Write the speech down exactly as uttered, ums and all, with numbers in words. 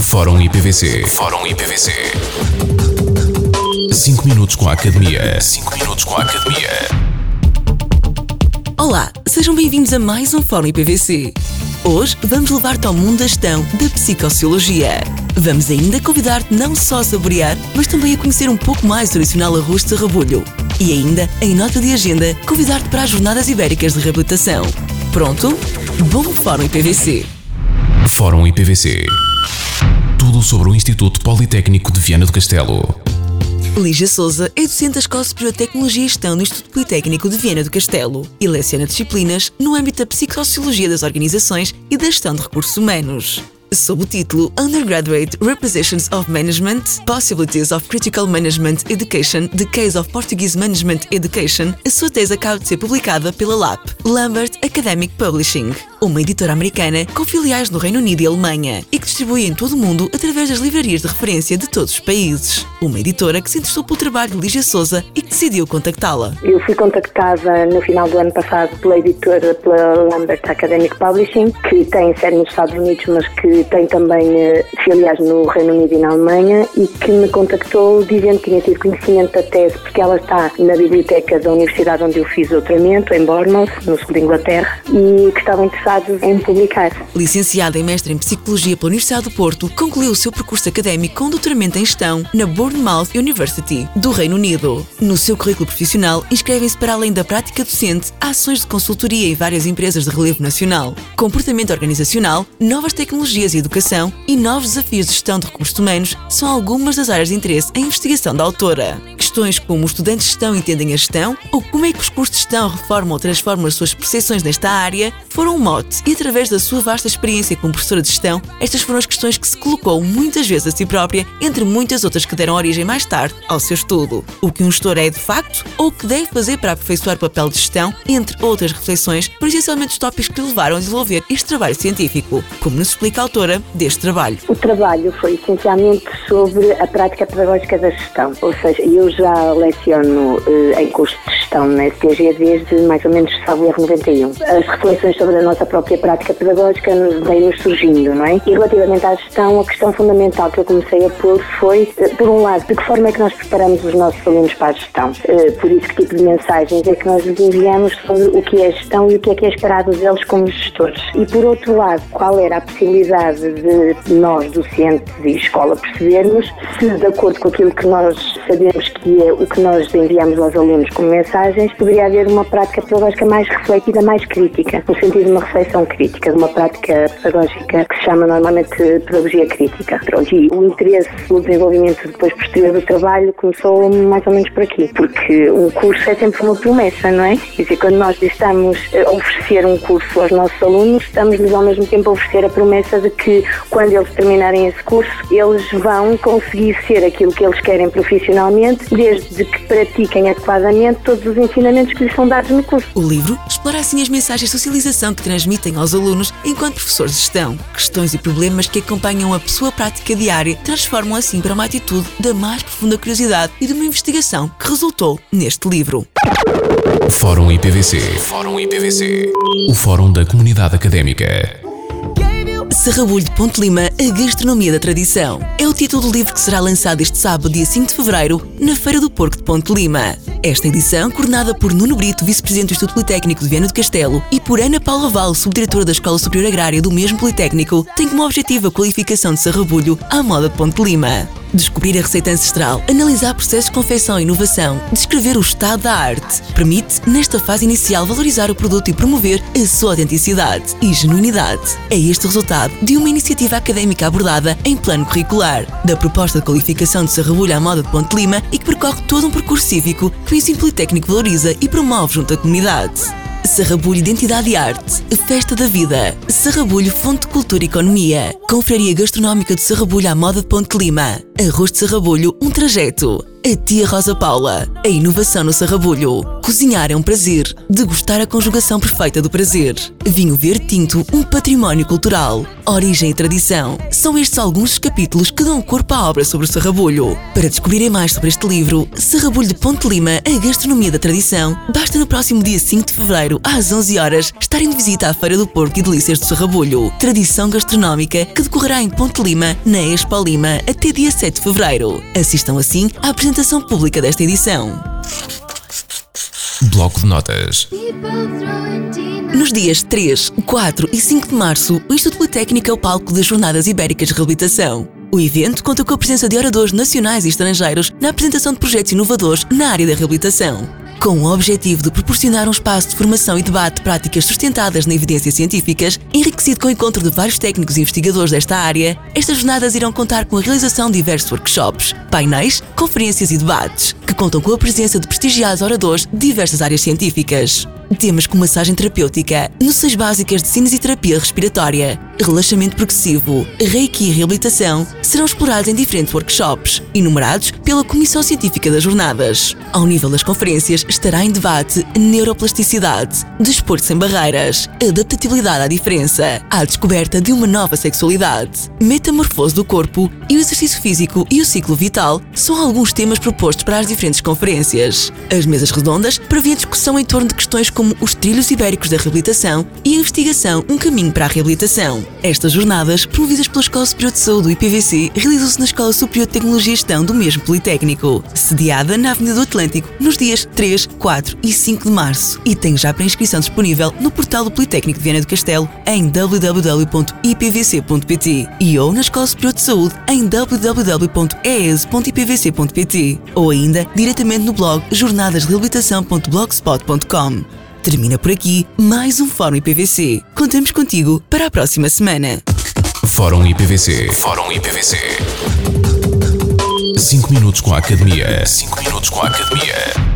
Fórum I P V C. Fórum I P V C. cinco minutos com a Academia. cinco minutos com a Academia. Olá, sejam bem-vindos a mais um Fórum I P V C. Hoje vamos levar-te ao mundo da gestão da psicossociologia. Vamos ainda convidar-te não só a saborear, mas também a conhecer um pouco mais o tradicional arroz de sarrabulho. E ainda, em nota de agenda, convidar-te para as Jornadas Ibéricas de Reabilitação. Pronto? Bom Fórum I P V C. Fórum I P V C. Tudo sobre o Instituto Politécnico de Viana do Castelo. Lígia Souza é docente da Escola Superior de Tecnologia e Gestão do Instituto Politécnico de Viana do Castelo e leciona disciplinas no âmbito da psicossociologia das organizações e da gestão de recursos humanos. Sob o título Undergraduate Representations of Management, Possibilities of Critical Management Education, The Case of Portuguese Management Education, a sua tese acaba de ser publicada pela L A P, Lambert Academic Publishing, uma editora americana com filiais no Reino Unido e Alemanha e que distribui em todo o mundo através das livrarias de referência de todos os países. Uma editora que se interessou pelo trabalho de Lígia Souza e que decidiu contactá-la. Eu fui contactada no final do ano passado pela editora, pela Lambert Academic Publishing, que tem sede nos Estados Unidos, mas que tem também uh, filiais no Reino Unido e na Alemanha, e que me contactou dizendo que tinha tido conhecimento da tese, porque ela está na biblioteca da universidade onde eu fiz o doutoramento, em Bournemouth, no sul de Inglaterra, e que estavam interessados em publicar. Licenciada e mestre em Psicologia pela Universidade do Porto, concluiu o seu percurso académico com doutoramento em Gestão na Bournemouth University, do Reino Unido. No seu currículo profissional, inscrevem-se para além da prática docente, ações de consultoria em várias empresas de relevo nacional, comportamento organizacional, novas tecnologias e educação e novos desafios de gestão de recursos humanos são algumas das áreas de interesse em investigação da autora. Questões como os estudantes de gestão entendem a gestão ou como é que os cursos de gestão reformam ou transformam as suas percepções nesta área foram um mote e, através da sua vasta experiência como professora de gestão, estas foram as questões que se colocou muitas vezes a si própria, entre muitas outras que deram origem mais tarde ao seu estudo. O que um gestor é de facto ou o que deve fazer para aperfeiçoar o papel de gestão, entre outras reflexões, por essencialmente os tópicos que levaram a desenvolver este trabalho científico, como nos explica a autora deste trabalho. O trabalho foi essencialmente sobre a prática pedagógica da gestão, ou seja, eu já leciono uh, em curso de gestão na S T G desde mais ou menos salvo erro noventa e um. As reflexões sobre a nossa própria prática pedagógica vêm-nos surgindo, não é? E relativamente à gestão, a questão fundamental que eu comecei a pôr foi, uh, por um lado, de que forma é que nós preparamos os nossos alunos para a gestão? Uh, por isso, que tipo de mensagens é que nós lhes enviamos sobre o que é gestão e o que é que é esperado deles como gestores? E por outro lado, qual era a possibilidade de nós, docentes e escola, percebermos se, de acordo com aquilo que nós sabemos que é o que nós enviamos aos alunos como mensagens, poderia haver uma prática pedagógica mais refletida, mais crítica, no sentido de uma reflexão crítica, de uma prática pedagógica que se chama normalmente pedagogia crítica. Pronto, e o interesse no desenvolvimento depois posterior do trabalho começou mais ou menos por aqui, porque um curso é sempre uma promessa, não é? Quer dizer, quando nós estamos a oferecer um curso aos nossos alunos, estamos-lhes ao mesmo tempo a oferecer a promessa de que quando eles terminarem esse curso, eles vão conseguir ser aquilo que eles querem profissionalmente, desde que pratiquem adequadamente todos os ensinamentos que lhes são dados no curso. O livro explora assim as mensagens de socialização que transmitem aos alunos enquanto professores de gestão. Questões e problemas que acompanham a sua prática diária transformam assim para uma atitude da mais profunda curiosidade e de uma investigação que resultou neste livro. Fórum I P V C. Fórum I P V C. O Fórum da Comunidade Académica. Sarrabulho de Ponte Lima, a gastronomia da tradição. É o título do livro que será lançado este sábado, dia cinco de fevereiro, na Feira do Porco de Ponte Lima. Esta edição, coordenada por Nuno Brito, vice-presidente do Instituto Politécnico de Viana do Castelo, e por Ana Paula Val, subdiretora da Escola Superior Agrária do mesmo Politécnico, tem como objetivo a qualificação de sarrabulho à moda de Ponte Lima. Descobrir a receita ancestral, analisar processos de confecção e inovação, descrever o estado da arte. Permite, nesta fase inicial, valorizar o produto e promover a sua autenticidade e genuinidade. É este o resultado de uma iniciativa académica abordada em plano curricular, da proposta de qualificação de sarrabulho à moda de Ponte Lima e que percorre todo um percurso cívico que o ensino politécnico valoriza e promove junto à comunidade. Sarrabulho Identidade e Arte, Festa da Vida. Sarrabulho Fonte de Cultura e Economia. Confraria Gastronómica de Sarrabulho à moda de Ponte Lima. Arroz de Sarrabulho, um trajeto. A Tia Rosa Paula, a inovação no sarrabulho. Cozinhar é um prazer, degustar a conjugação perfeita do prazer. Vinho verde tinto, um património cultural. Origem e tradição. São estes alguns dos capítulos que dão corpo à obra sobre o sarrabulho. Para descobrirem mais sobre este livro, Sarrabulho de Ponte Lima, a gastronomia da tradição, basta no próximo dia cinco de fevereiro, às onze horas, estarem de visita à Feira do Porco e Delícias do Sarrabulho, tradição gastronómica que decorrerá em Ponte Lima, na Expo Lima, até dia sete de fevereiro. Assistam assim à apresentação pública desta edição. Bloco de notas. Nos dias três, quatro e cinco de março, o Instituto Politécnico é o palco das Jornadas Ibéricas de Reabilitação. O evento conta com a presença de oradores nacionais e estrangeiros na apresentação de projetos inovadores na área da reabilitação. Com o objetivo de proporcionar um espaço de formação e debate de práticas sustentadas na evidências científicas, enriquecido com o encontro de vários técnicos e investigadores desta área, estas jornadas irão contar com a realização de diversos workshops, painéis, conferências e debates, que contam com a presença de prestigiados oradores de diversas áreas científicas. Temas como massagem terapêutica, noções básicas de cinesioterapia respiratória, relaxamento progressivo, reiki e reabilitação serão explorados em diferentes workshops, enumerados pela Comissão Científica das Jornadas. Ao nível das conferências estará em debate neuroplasticidade, desporto sem barreiras, adaptabilidade à diferença, a descoberta de uma nova sexualidade, metamorfose do corpo e o exercício físico e o ciclo vital são alguns temas propostos para as diferentes conferências. As mesas redondas prevêem discussão em torno de questões como como os trilhos ibéricos da reabilitação e a investigação Um Caminho para a Reabilitação. Estas jornadas, promovidas pela Escola Superior de Saúde do I P V C, realizam-se na Escola Superior de Tecnologia e Gestão do mesmo Politécnico, sediada na Avenida do Atlântico, nos dias três, quatro e cinco de março, e tem já pré-inscrição disponível no portal do Politécnico de Viana do Castelo em w w w ponto i p v c ponto p t e ou na Escola Superior de Saúde em w w w ponto e e s ponto i p v c ponto p t ou ainda diretamente no blog jornadas reabilitação ponto blogspot ponto com. Termina por aqui mais um Fórum I P V C. Contamos contigo para a próxima semana. Fórum I P V C. Fórum I P V C. cinco minutos com a Academia. cinco minutos com a Academia.